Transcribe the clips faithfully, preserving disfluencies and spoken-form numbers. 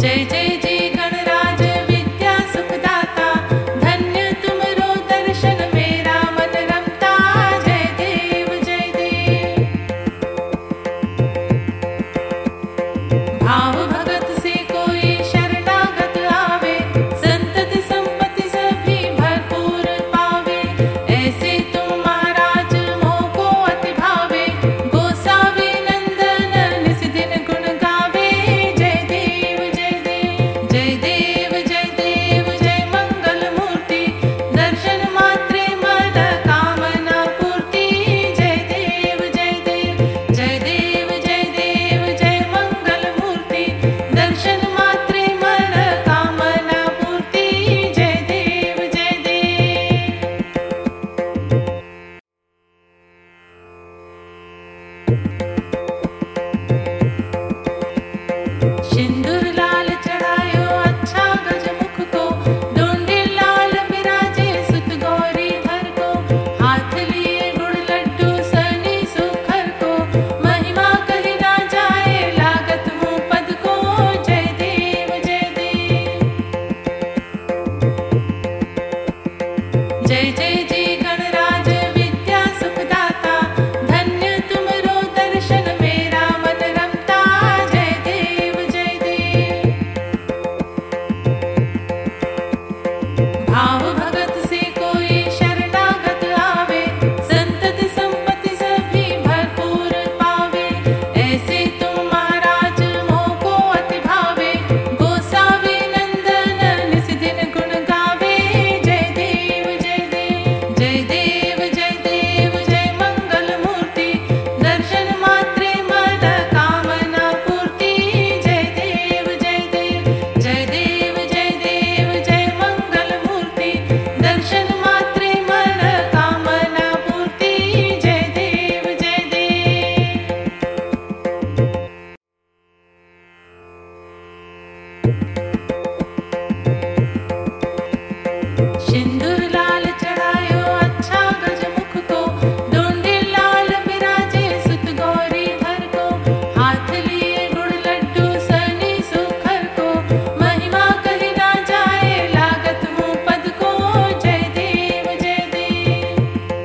जय जय जी गणराज विद्या सुखदाता, धन्य तुमरो दर्शन मेरा मन रमता। जय देव जय देव। भाव भगत से कोई शरणागत आवे, संतति संपत्ति सभी भरपूर पावे। ऐसे तुम महाराज मोको अति भावे, गोसावी नंदन निस दिन गुण गावे। जय देव जय देव जय देव जय देव जय मंगल मूर्ति, दर्शन मात्रे मद कामना पूर्ति। जय देव जय देव जय देव जय देव जय मंगल मूर्ति, दर्शन मात्रे मद कामना पूर्ति। जय देव जय देव। सिंदूर लाल चढ़ायो अच्छा गजमुख को, डोंडे लाल बिराजे सुत गौरी धर को। हाथ लिए गुड़ लड्डू सनी सुखर को, महिमा कही ना जाए लागत हूँ पद को। जय देव जय देव। जय जय जी गणराज विद्या सुखदाता, धन्य तुमरो दर्शन मेरा मन रमता। जय देव जय देव। भाव भगत से कोई शरणागत आवे, संतति संपत्ति सभी भरपूर पावे। ऐसे तुम महाराज मोको अति भावे, गोसावी नंदन निस दिन गुण गावे। जय देव जय देव जय देव जय देव जय मंगल मूर्ति, दर्शन मात्रे मद कामना पूर्ति। जय देव जय देव जय देव जय देव जय मंगल मूर्ति, दर्शन मात्रे मद कामना पूर्ति। जय देव जय देव। सिंदूर लाल चढ़ायो अच्छा गजमुख को, डोंडे लाल बिराजे सुत गौरी धर को। हाथ लिए गुड़ लड्डू सनी सुखर को, महिमा कही ना जाए लागत हूँ पद को। जय देव जय देव।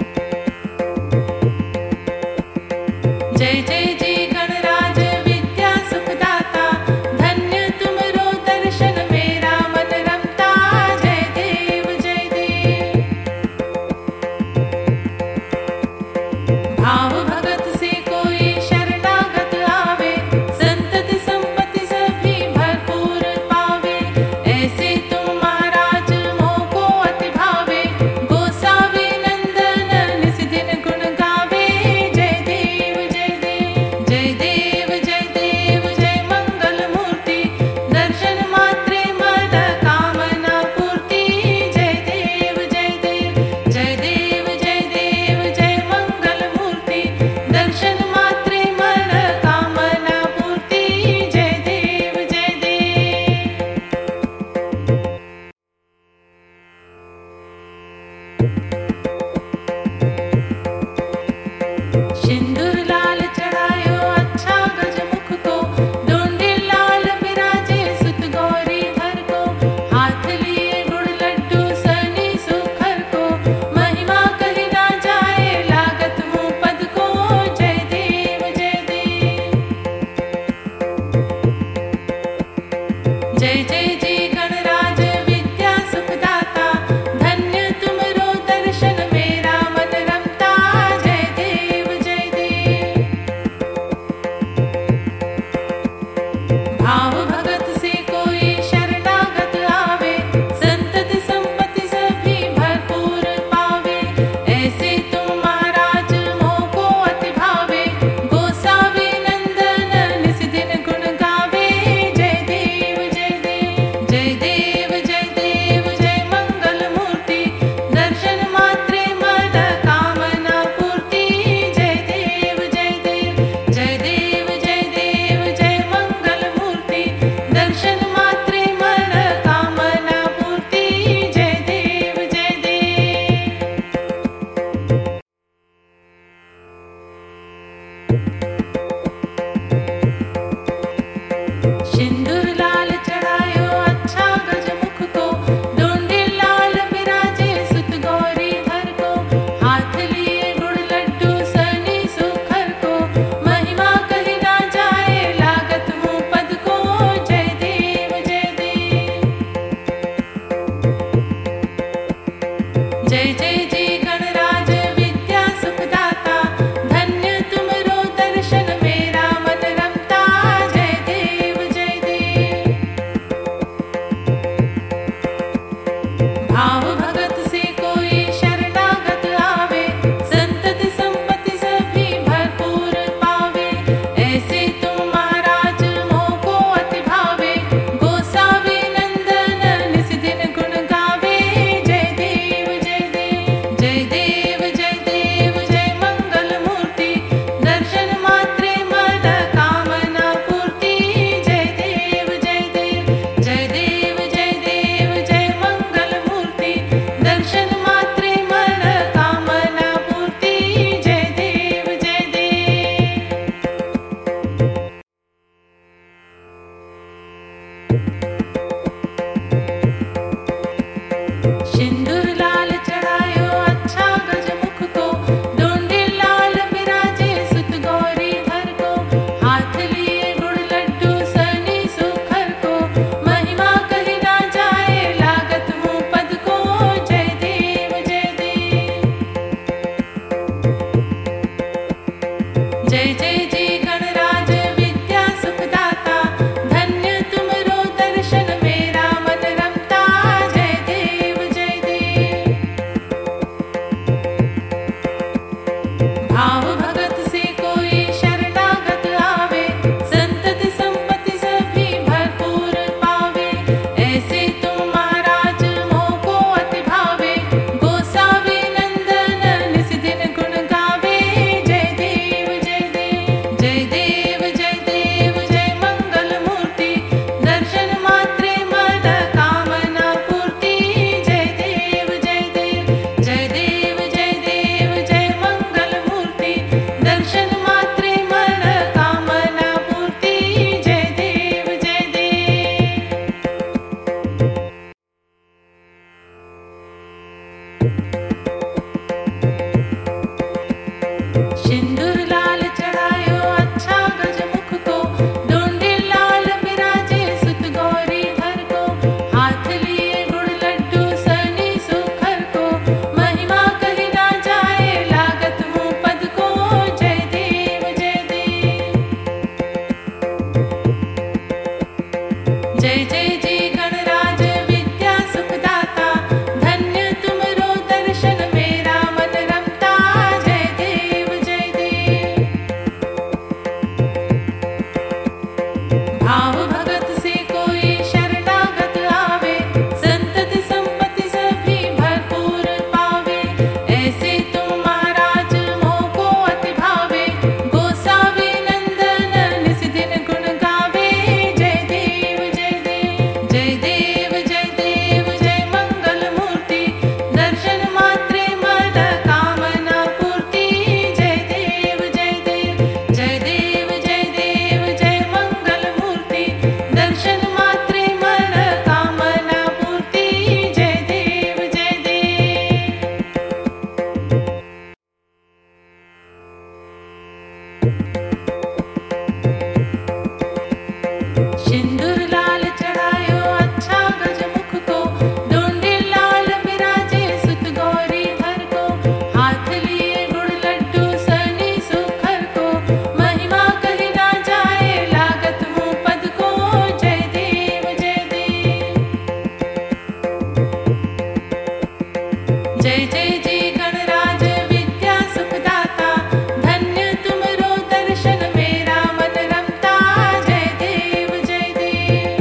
जय जय जी गणराज विद्या सुखदाता, धन्य तुमरो दर्शन मेरा मन रमता। जय देव जय देव। भाव भगत से कोई शरणागत आवे, संतति संपत्ति सभी भरपूर पावे। ऐसे तुम महाराज मोको अति भावे, गोसावी नंदन निस दिन गुण गावे। जय देव जय देव जय देव जय देव जय मंगल मूर्ति, दर्शन मात्रे मद कामना पूर्ति। जय देव जय देव जय देव जय देव जय मंगल मूर्ति, दर्शन मात्रे मद कामना पूर्ति। जय देव जय देव। सिंदूर लाल चढ़ायो अच्छा गजमुख को, डोंडे लाल बिराजे सुत गौरी धर को। हाथ लिए गुड़ लड्डू सनी सुखर को, महिमा कही ना जाए लागत हूँ पद को। जय देव जय देव। जय जय जी गणराज विद्या सुखदाता, धन्य तुमरो दर्शन मेरा मन रमता। जय देव जय देव। भाव भगत से कोई शरणागत आवे, संतति संपत्ति सभी भरपूर पावे। ऐसे तुम महाराज मोको अति भावे, गोसावी नंदन निस दिन गुण गावे। जय देव जय देव जय जय जी गणराज विद्या सुखदाता, धन्य तुमरो दर्शन मेरा मन रमता। जय देव जय देव। भाव भगत से कोई शरणागत आवे, संतति संपत्ति सभी भरपूर पावे। ऐसे तुम महाराज मोको अति भावे, गोसावी नंदन निस दिन गुण गावे। जय देव जय देव जय देव जय देव जय मंगल मूर्ति, दर्शन मात्रे मन कामना पूर्ति। जय देव जय देव जय देव जय देव जय मंगल मूर्ति, दर्शन मात्रे मन कामना पूर्ति। जय देव जय देव। सिंदूर लाल चढ़ायो अच्छा गजमुख को, डोंडे लाल बिराजे सुत गौरी धर को। हाथ लिए गुड़ लड्डू सनी सुखर को, महिमा कही ना जाए लागत हूँ पद को। जय देव जय देव। जय जय जी गणराज विद्या सुखदाता, धन्य तुमरो दर्शन मेरा मन रमता। जय देव जय देव।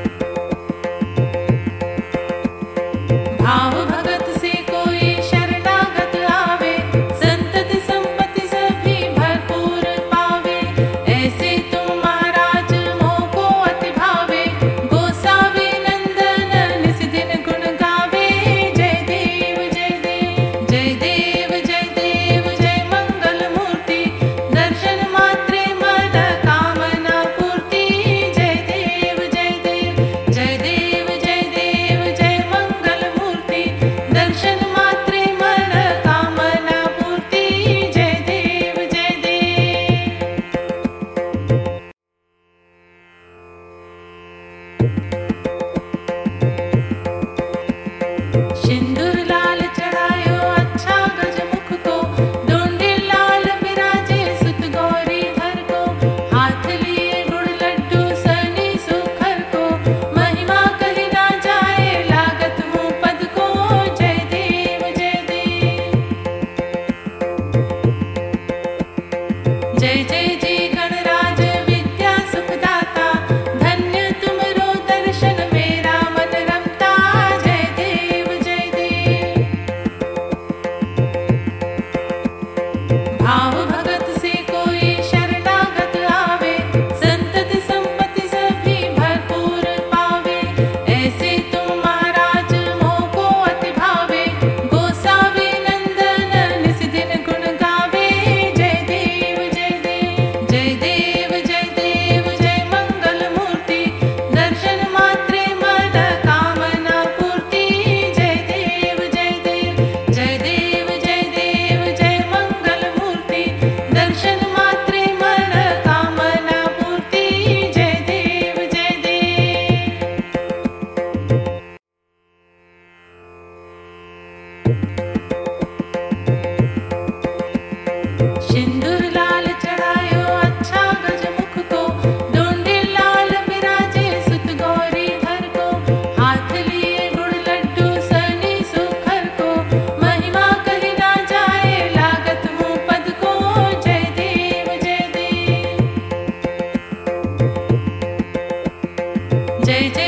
भाव भगत से कोई शरणागत आवे, संतति संपत्ति सभी भरपूर पावे। ऐसे तुम महाराज मोको अति भावे, गोसावी नंदन निस दिन गुण गावे। जय देव जय देव जय देव जय देव जय मंगल मूर्ति, दर्शन मात्रे मन कामना पूर्ति। जय देव जय देव जय देव जय देव जय मंगल मूर्ति, दर्शन मात्रे मन कामना पूर्ति। जय देव जय देव। सिंदूर लाल चढ़ायो अच्छा गजमुख को, डोंडे लाल बिराजे सुत गौरी धर को। हाथ लिए गुड़ लड्डू सनी सुखर को, महिमा कही ना जाए लागत हूँ पद को। जय देव जय देव। जय जय जी गणराज विद्या सुखदाता, धन्य तुमरो दर्शन मेरा मन रमता। जय देव जय देव। भाव भगत से कोई शरणागत आवे, संतति संपत्ति सभी भरपूर पावे। ऐसे तुम महाराज मोको अति भावे, गोसावी नंदन निस दिन गुण गावे। जय देव जय देव जय देव जय देव जय मंगल मूर्ति, दर्शन मात्रे मन कामना पूर्ति। जय देव जय देव जय देव जय देव जय मंगल मूर्ति, दर्शन मात्रे मन कामना पूर्ति। जय देव जय देव। सिंदूर लाल चढ़ायो अच्छा गजमुख को, डोंडे लाल बिराजे सुत गौरी धर को। हाथ लिए गुड़ लड्डू सनी सुखर को, महिमा कही ना जाए लागत हूँ पद को। जय देव जय देव। जय जय